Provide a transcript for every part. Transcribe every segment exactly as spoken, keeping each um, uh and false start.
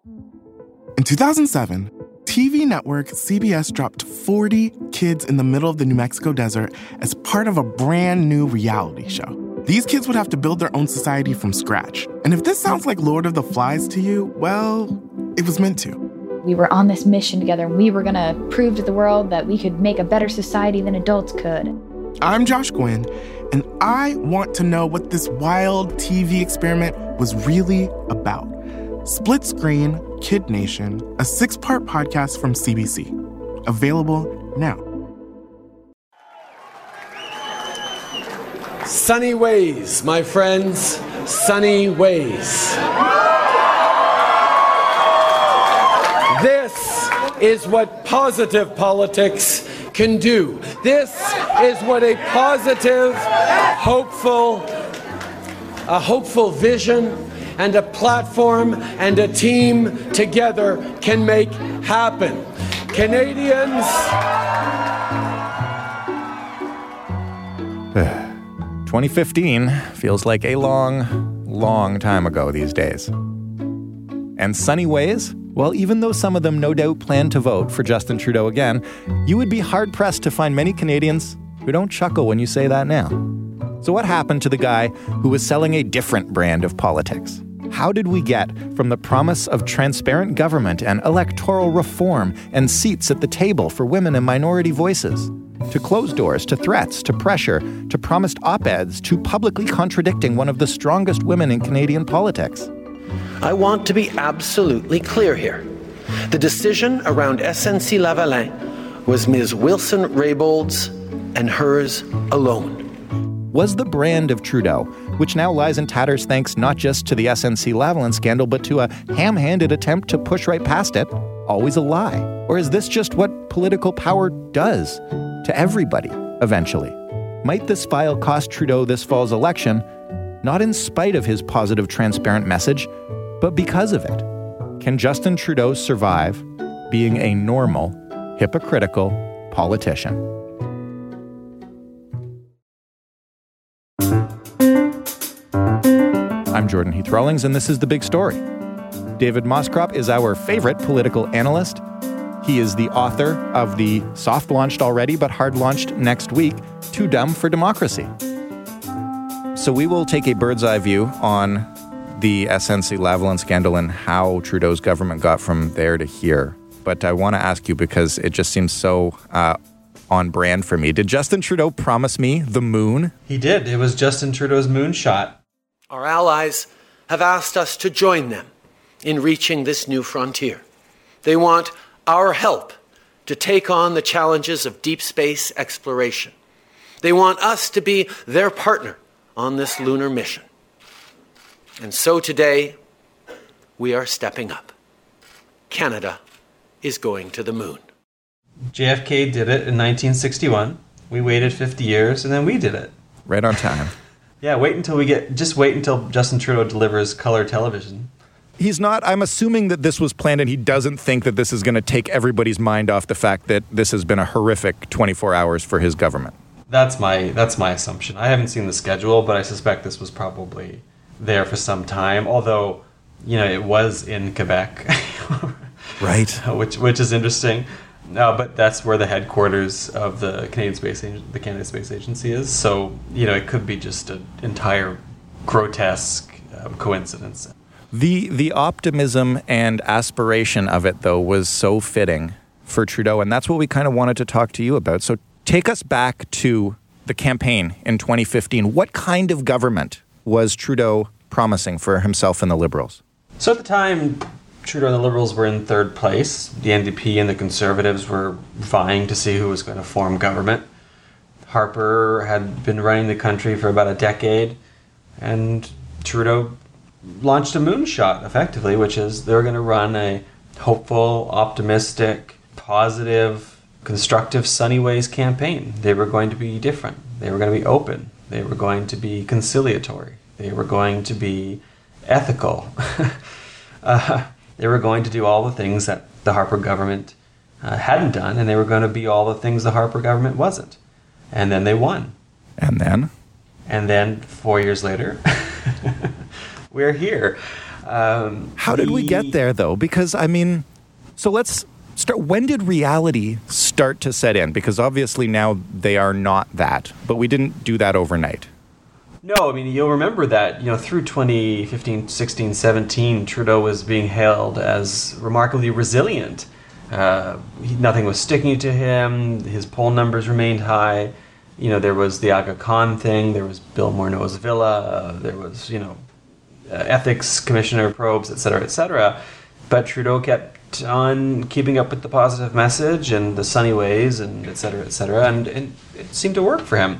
In two thousand seven, T V network C B S dropped forty kids in the middle of the New Mexico desert as part of a brand new reality show. These kids would have to build their own society from scratch. And if this sounds like Lord of the Flies to you, well, it was meant to. We were on this mission together, and we were going to prove to the world that we could make a better society than adults could. I'm Josh Gwynn, and I want to know what this wild T V experiment was really about. Split Screen, Kid Nation, a six-part podcast from C B C. Available now. Sunny ways, my friends, sunny ways. This is what positive politics can do. This is what a positive, hopeful, a hopeful vision and a platform and a team together can make happen. Canadians. twenty fifteen feels like a long, long time ago these days. And sunny ways? Well, even though some of them no doubt plan to vote for Justin Trudeau again, you would be hard-pressed to find many Canadians who don't chuckle when you say that now. So what happened to the guy who was selling a different brand of politics? How did we get from the promise of transparent government and electoral reform and seats at the table for women and minority voices, to closed doors, to threats, to pressure, to promised op-eds, to publicly contradicting one of the strongest women in Canadian politics? I want to be absolutely clear here. The decision around S N C-Lavalin was Miz Wilson-Raybould's and hers alone. Was the brand of Trudeau, which now lies in tatters thanks not just to the S N C-Lavalin scandal, but to a ham-handed attempt to push right past it, always a lie? Or is this just what political power does to everybody, eventually? Might this file cost Trudeau this fall's election, not in spite of his positive, transparent message, but because of it? Can Justin Trudeau survive being a normal, hypocritical politician? I'm Jordan Heath Rawlings, and this is The Big Story. David Moskrop is our favorite political analyst. He is the author of the soft-launched already, but hard-launched next week, Too Dumb for Democracy. So we will take a bird's-eye view on the S N C-Lavalin scandal and how Trudeau's government got from there to here. But I want to ask you, because it just seems so uh, on brand for me. Did Justin Trudeau promise me the moon? He did. It was Justin Trudeau's moonshot. Our allies have asked us to join them in reaching this new frontier. They want our help to take on the challenges of deep space exploration. They want us to be their partner on this lunar mission. And so today, we are stepping up. Canada is going to the moon. J F K did it in nineteen sixty-one. We waited fifty years, and then we did it. Right on time. Yeah, wait until we get, just wait until Justin Trudeau delivers color television. He's not, I'm assuming that this was planned and he doesn't think that this is going to take everybody's mind off the fact that this has been a horrific twenty-four hours for his government. That's my, that's my assumption. I haven't seen the schedule, but I suspect this was probably there for some time, although, you know, it was in Quebec. Right. Which which is interesting. No, but that's where the headquarters of the Canadian Space Agency, the Canada Space Agency is. So, you know, it could be just an entire grotesque um, coincidence. The the optimism and aspiration of it, though, was so fitting for Trudeau, and that's what we kind of wanted to talk to you about. So take us back to the campaign in twenty fifteen. What kind of government was Trudeau promising for himself and the Liberals? So at the time, Trudeau and the Liberals were in third place. The N D P and the Conservatives were vying to see who was going to form government. Harper had been running the country for about a decade, and Trudeau launched a moonshot, effectively, which is they're going to run a hopeful, optimistic, positive, constructive, sunny ways campaign. They were going to be different. They were going to be open. They were going to be conciliatory. They were going to be ethical. uh, they were going to do all the things that the Harper government uh, hadn't done, and they were going to be all the things the Harper government wasn't. And then they won. And then? And then, four years later, we're here. Um, How did the, we get there, though? Because, I mean, so let's start. When did reality start to set in? Because obviously now they are not that, but we didn't do that overnight. No, I mean, you'll remember that, you know, through twenty fifteen, sixteen, seventeen, Trudeau was being hailed as remarkably resilient. Uh, he, nothing was sticking to him. His poll numbers remained high. You know, there was the Aga Khan thing. There was Bill Morneau's villa. Uh, there was, you know, uh, ethics commissioner probes, et cetera, et cetera. But Trudeau kept on keeping up with the positive message and the sunny ways and et cetera, et cetera. And, and it seemed to work for him.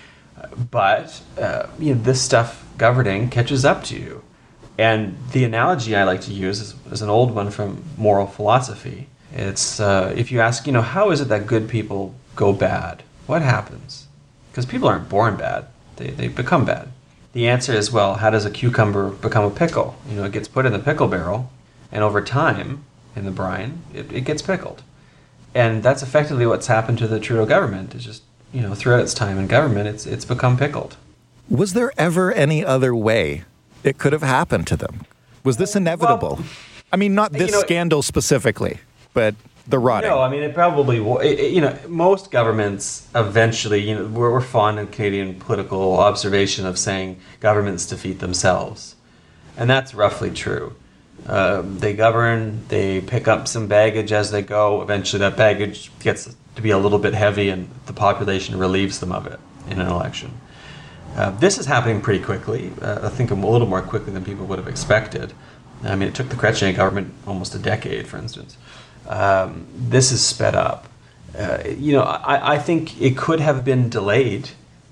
But, uh, you know, this stuff governing catches up to you. And the analogy I like to use is, is an old one from moral philosophy. It's, uh, if you ask, you know, how is it that good people go bad? What happens? Because people aren't born bad. They, they become bad. The answer is, well, how does a cucumber become a pickle? You know, it gets put in the pickle barrel, and over time, in the brine, it, it gets pickled. And that's effectively what's happened to the Trudeau government. It's just, you know, throughout its time in government, it's it's become pickled. Was there ever any other way it could have happened to them? Was this inevitable? Well, I mean, not this you know, scandal specifically, but the rotting. No, I mean, it probably, it, it, you know, most governments eventually, you know, we're, we're fond of Canadian political observation of saying governments defeat themselves. And that's roughly true. Uh, they govern, they pick up some baggage as they go. Eventually that baggage gets to be a little bit heavy and the population relieves them of it in an election. Uh, this is happening pretty quickly. Uh, I think a little more quickly than people would have expected. I mean, it took the Chrétien government almost a decade, for instance. Um, this is sped up. Uh, you know, I, I think it could have been delayed,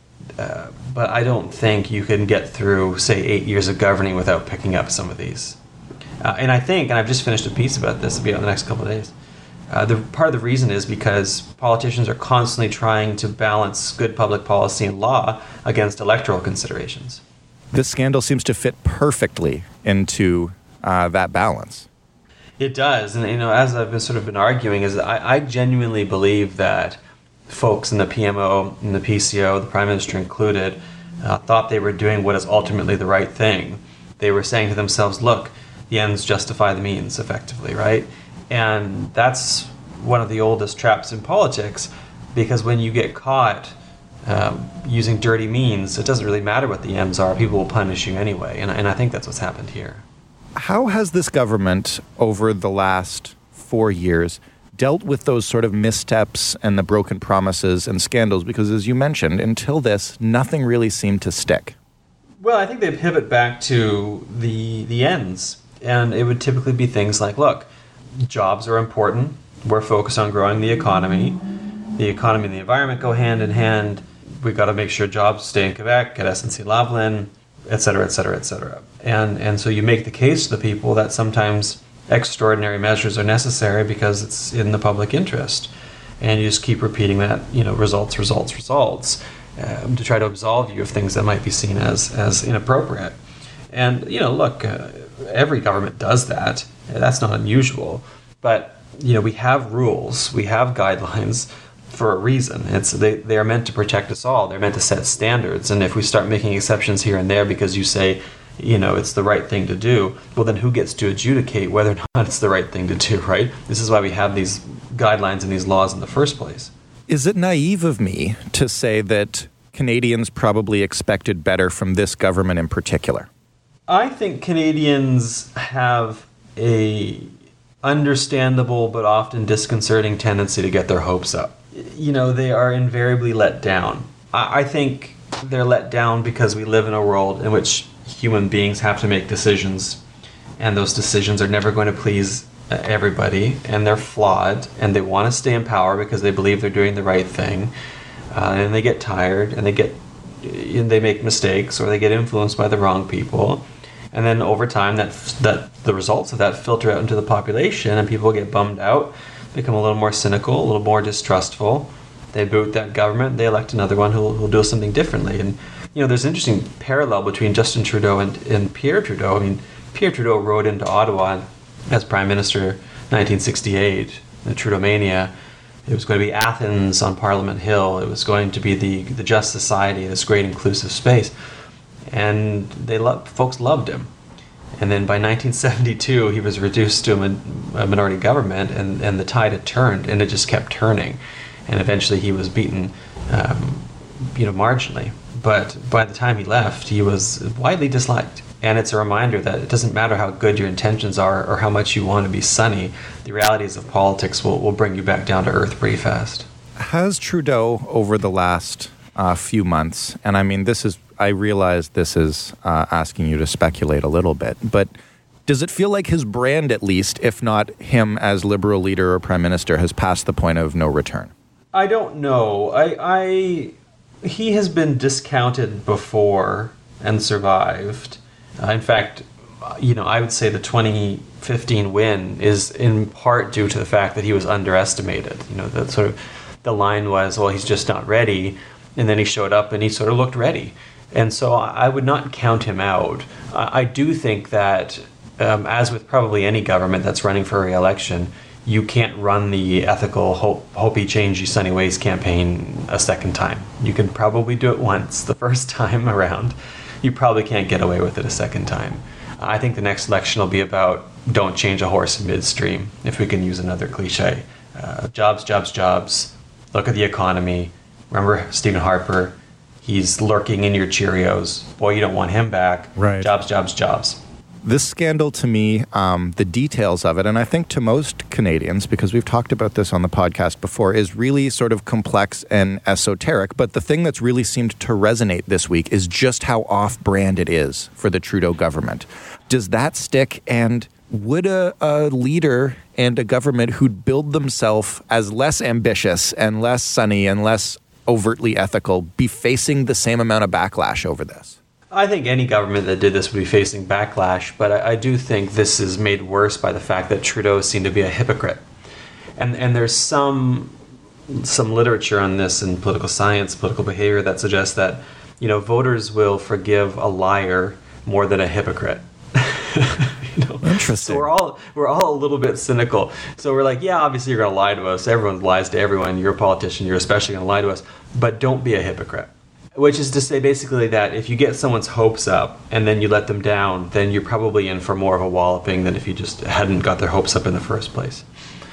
uh, but I don't think you can get through, say, eight years of governing without picking up some of these. Uh, and I think, and I've just finished a piece about this, it'll be out in the next couple of days, uh, the part of the reason is because politicians are constantly trying to balance good public policy and law against electoral considerations. This scandal seems to fit perfectly into uh, that balance. It does, and you know, as I've been sort of been arguing, is I, I genuinely believe that folks in the P M O, in the P C O, the Prime Minister included, uh, thought they were doing what is ultimately the right thing. They were saying to themselves, look, the ends justify the means, effectively, right? And that's one of the oldest traps in politics, because when you get caught um, using dirty means, it doesn't really matter what the ends are. People will punish you anyway, and, and I think that's what's happened here. How has this government, over the last four years, dealt with those sort of missteps and the broken promises and scandals? Because, as you mentioned, until this, nothing really seemed to stick. Well, I think they pivot back to the the ends. And it would typically be things like, look, jobs are important. We're focused on growing the economy. The economy and the environment go hand in hand. We've got to make sure jobs stay in Quebec, at S N C-Lavalin, et cetera, et cetera, et cetera. And, and so you make the case to the people that sometimes extraordinary measures are necessary because it's in the public interest. And you just keep repeating that, you know, results, results, results, um, to try to absolve you of things that might be seen as, as inappropriate. And, you know, look, uh, every government does that. That's not unusual. But, you know, we have rules, we have guidelines for a reason. It's they, they are meant to protect us all. They're meant to set standards. And if we start making exceptions here and there because you say, you know, it's the right thing to do, well, then who gets to adjudicate whether or not it's the right thing to do, right? This is why we have these guidelines and these laws in the first place. Is it naive of me to say that Canadians probably expected better from this government in particular? I think Canadians have a understandable but often disconcerting tendency to get their hopes up. You know, they are invariably let down. I think they're let down because we live in a world in which human beings have to make decisions, and those decisions are never going to please everybody, and they're flawed, and they want to stay in power because they believe they're doing the right thing, uh, and they get tired, and they get and they make mistakes, or they get influenced by the wrong people. And then over time, that that the results of that filter out into the population, and people get bummed out, become a little more cynical, a little more distrustful. They boot that government, they elect another one who'll, who'll do something differently. And, you know, there's an interesting parallel between Justin Trudeau and, and Pierre Trudeau. I mean, Pierre Trudeau rode into Ottawa as Prime Minister in nineteen sixty-eight, the Trudeau-mania. It was going to be Athens on Parliament Hill. It was going to be the, the Just Society, this great inclusive space. And they lo- folks loved him. And then by nineteen seventy-two, he was reduced to a, min- a minority government, and, and the tide had turned, and it just kept turning. And eventually he was beaten, um, you know, marginally. But by the time he left, he was widely disliked. And it's a reminder that it doesn't matter how good your intentions are or how much you want to be sunny, the realities of politics will, will bring you back down to earth pretty fast. Has Trudeau, over the last uh, few months, and I mean, this is, I realize this is uh, asking you to speculate a little bit, but does it feel like his brand, at least, if not him as Liberal leader or Prime Minister, has passed the point of no return? I don't know. I, I he has been discounted before and survived. Uh, in fact, you know, I would say the twenty fifteen win is in part due to the fact that he was underestimated. You know, that sort of the line was, well, he's just not ready, and then he showed up and he sort of looked ready. And so I would not count him out. I, I do think that, um, as with probably any government that's running for re-election, you can't run the ethical, hope, hopey, changey, sunny ways campaign a second time. You can probably do it once, the first time around. You probably can't get away with it a second time. I think the next election will be about don't change a horse in midstream, if we can use another cliche. Uh, jobs, jobs, jobs. Look at the economy. Remember Stephen Harper? He's lurking in your Cheerios. Boy, you don't want him back. Right. Jobs, jobs, jobs. This scandal, to me, um, the details of it, and I think to most Canadians, because we've talked about this on the podcast before, is really sort of complex and esoteric. But the thing that's really seemed to resonate this week is just how off-brand it is for the Trudeau government. Does that stick? And would a, a leader and a government who'd build themselves as less ambitious and less sunny and less overtly ethical be facing the same amount of backlash over this? I think any government that did this would be facing backlash, but I, I do think this is made worse by the fact that Trudeau seemed to be a hypocrite. And and there's some some literature on this in political science, political behavior, that suggests that, you know, voters will forgive a liar more than a hypocrite. You know? Interesting. So we're all we're all a little bit cynical. So we're like, yeah, obviously you're going to lie to us. Everyone lies to everyone. You're a politician. You're especially going to lie to us. But don't be a hypocrite. Which is to say basically that if you get someone's hopes up and then you let them down, then you're probably in for more of a walloping than if you just hadn't got their hopes up in the first place.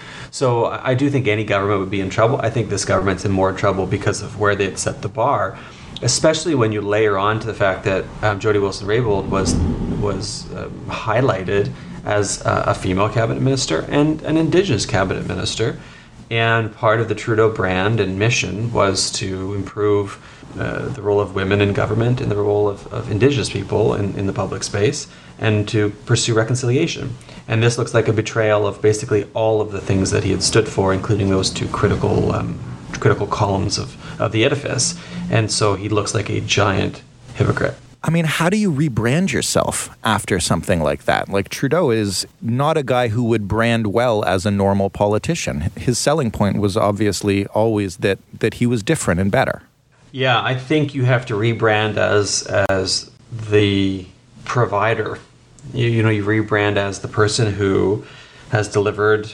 So I do think any government would be in trouble. I think this government's in more trouble because of where they'd set the bar, especially when you layer on to the fact that um, Jody Wilson-Raybould was was um, highlighted as uh, a female cabinet minister and an Indigenous cabinet minister. And part of the Trudeau brand and mission was to improve uh, the role of women in government and the role of, of Indigenous people in, in the public space, and to pursue reconciliation. And this looks like a betrayal of basically all of the things that he had stood for, including those two critical um, critical columns of, of the edifice. And so he looks like a giant hypocrite. I mean, how do you rebrand yourself after something like that? Like, Trudeau is not a guy who would brand well as a normal politician. His selling point was obviously always that that he was different and better. Yeah, I think you have to rebrand as as the provider. You, you know, you rebrand as the person who has delivered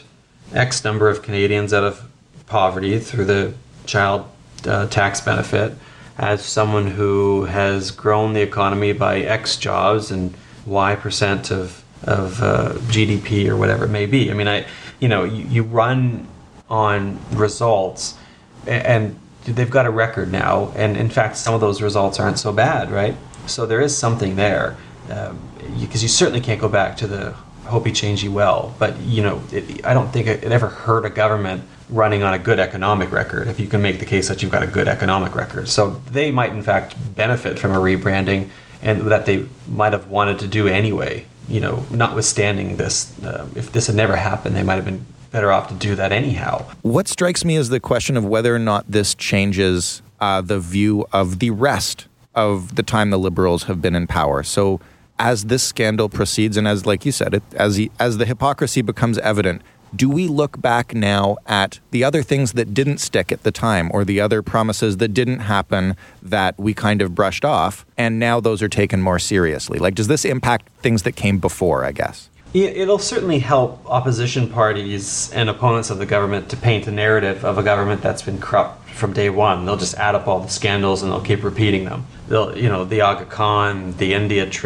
X number of Canadians out of poverty through the child uh, tax benefit, as someone who has grown the economy by X jobs and Y percent of of uh, G D P or whatever it may be. I mean, I you know you, you run on results, and they've got a record now, and in fact, some of those results aren't so bad, right? So there is something there, because um, you, you certainly can't go back to the hopey changey well. But you know, it, I don't think it, it ever hurt a government running on a good economic record, if you can make the case that you've got a good economic record. So they might in fact benefit from a rebranding, and that they might have wanted to do anyway. You know, notwithstanding this, uh, if this had never happened, they might have been better off to do that anyhow. What strikes me is the question of whether or not this changes uh, the view of the rest of the time the Liberals have been in power. So as this scandal proceeds, and as, like you said, it, as, he, as the hypocrisy becomes evident, do we look back now at the other things that didn't stick at the time, or the other promises that didn't happen that we kind of brushed off, and now those are taken more seriously? Like, does this impact things that came before, I guess? It'll certainly help opposition parties and opponents of the government to paint a narrative of a government that's been corrupt from day one. They'll just add up all the scandals and they'll keep repeating them. They'll, you know, the Aga Khan, the India trip,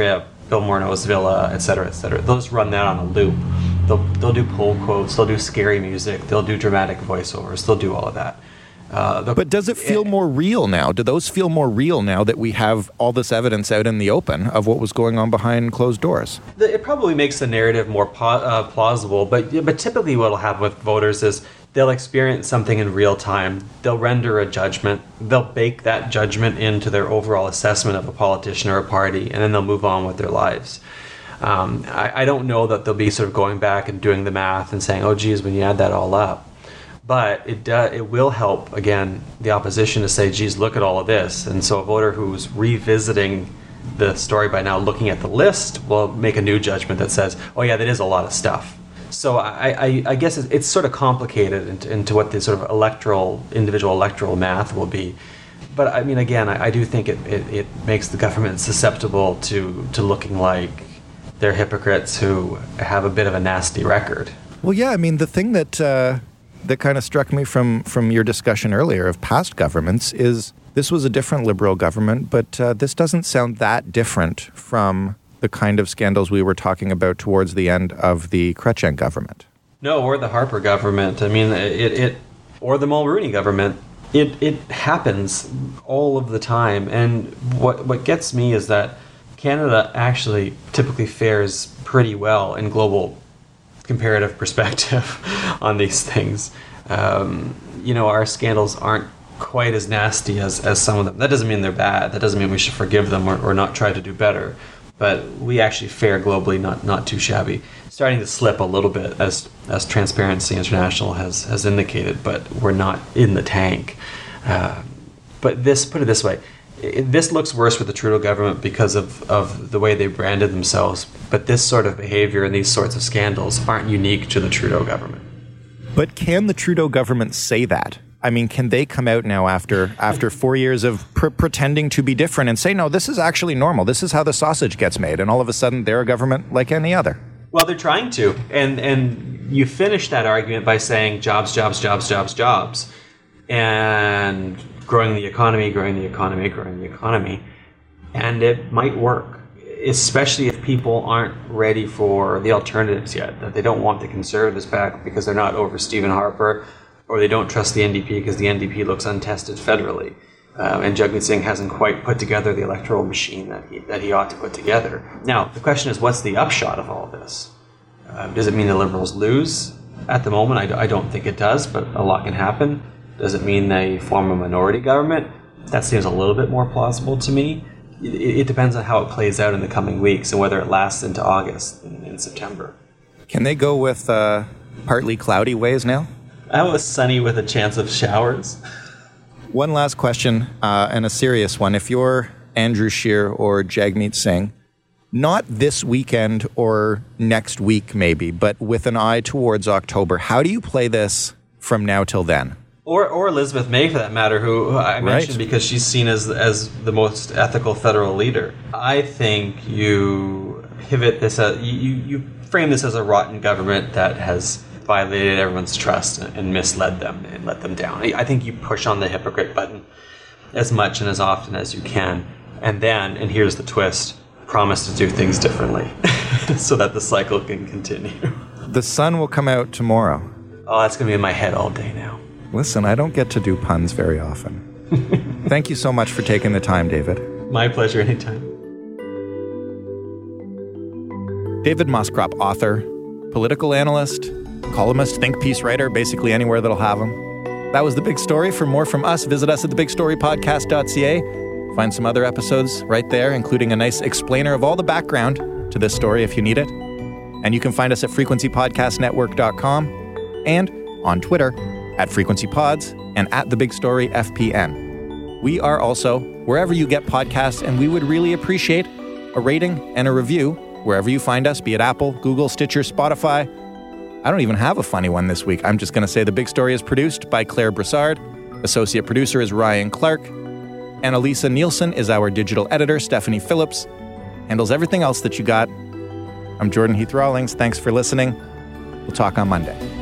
Bill Morneau's villa, et cetera, et cetera. They'll just run that on a loop. They'll they'll do pull quotes. They'll do scary music. They'll do dramatic voiceovers. They'll do all of that. Uh, but does it feel it, more real now? Do those feel more real now that we have all this evidence out in the open of what was going on behind closed doors? It probably makes the narrative more po- uh, plausible, but but typically what will happen with voters is they'll experience something in real time. They'll render a judgment. They'll bake that judgment into their overall assessment of a politician or a party, and then they'll move on with their lives. Um, I, I don't know that they'll be sort of going back and doing the math and saying, oh, geez, when you add that all up. But it uh, it will help, again, the opposition to say, geez, look at all of this. And so a voter who's revisiting the story by now, looking at the list, will make a new judgment that says, oh, yeah, that is a lot of stuff. So I, I, I guess it's, it's sort of complicated into, into what the sort of electoral, individual electoral math will be. But I mean, again, I, I do think it, it, it makes the government susceptible to, to looking like they're hypocrites who have a bit of a nasty record. Well, yeah, I mean, the thing that... Uh... that kind of struck me from, from your discussion earlier of past governments is this was a different Liberal government, but uh, this doesn't sound that different from the kind of scandals we were talking about towards the end of the Chrétien government. No, or the Harper government. I mean, it, it or the Mulroney government. It it happens all of the time. And what what gets me is that Canada actually typically fares pretty well in global comparative perspective on these things. Um, you know, our scandals aren't quite as nasty as, as some of them. That doesn't mean they're bad. That doesn't mean we should forgive them or, or not try to do better. But we actually fare globally not, not too shabby. Starting to slip a little bit as as Transparency International has, has indicated, but we're not in the tank. Uh, but this, put it this way, it, this looks worse with the Trudeau government because of, of the way they branded themselves. But this sort of behavior and these sorts of scandals aren't unique to the Trudeau government. But can the Trudeau government say that? I mean, can they come out now after after four years of pr- pretending to be different and say, no, this is actually normal. This is how the sausage gets made. And all of a sudden, they're a government like any other. Well, they're trying to. And and you finish that argument by saying jobs, jobs, jobs, jobs, jobs. And growing the economy, growing the economy, growing the economy. And it might work, especially if people aren't ready for the alternatives yet, that they don't want the Conservatives back because they're not over Stephen Harper, or they don't trust the N D P because the N D P looks untested federally. Um, and Jagmeet Singh hasn't quite put together the electoral machine that he, that he ought to put together. Now, the question is, what's the upshot of all of this? Uh, does it mean the Liberals lose? At the moment, I, I don't think it does, but a lot can happen. Does it mean they form a minority government? That seems a little bit more plausible to me. It, it depends on how it plays out in the coming weeks and whether it lasts into August and, and September. Can they go with uh, partly cloudy ways now? I was sunny with a chance of showers. One last question, uh, and a serious one. If you're Andrew Scheer or Jagmeet Singh, not this weekend or next week maybe, but with an eye towards October, how do you play this from now till then? Or or Elizabeth May, for that matter, who, who I mentioned right. because she's seen as as the most ethical federal leader. I think you pivot this, uh, you, you frame this as a rotten government that has violated everyone's trust and misled them and let them down. I think you push on the hypocrite button as much and as often as you can. And then, and here's the twist, promise to do things differently so that the cycle can continue. The sun will come out tomorrow. Oh, that's going to be in my head all day now. Listen, I don't get to do puns very often. Thank you so much for taking the time, David. My pleasure, anytime. David Moskrop, author, political analyst, columnist, think piece writer, basically anywhere that'll have him. That was The Big Story. For more from us, visit us at the big story podcast dot c a. Find some other episodes right there, including a nice explainer of all the background to this story if you need it. And you can find us at frequency podcast network dot com and on Twitter at FrequencyPods and at The Big Story F P N. We are also wherever you get podcasts, and we would really appreciate a rating and a review wherever you find us, be it Apple, Google, Stitcher, Spotify. I don't even have a funny one this week. I'm just going to say The Big Story is produced by Claire Broussard. Associate producer is Ryan Clark. And Elisa Nielsen is our digital editor. Stephanie Phillips handles everything else that you got. I'm Jordan Heath Rawlings. Thanks for listening. We'll talk on Monday.